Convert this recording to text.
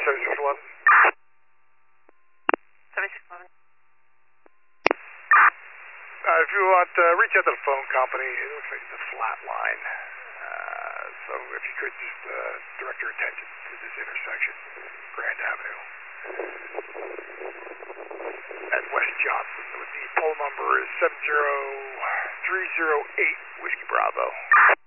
7611. 7611. If you want, reach out to the phone company. It looks like it's a flat line. So if you could just direct your attention to this intersection, Grand Avenue, at West Johnson. The poll number is 70308 Whiskey Bravo.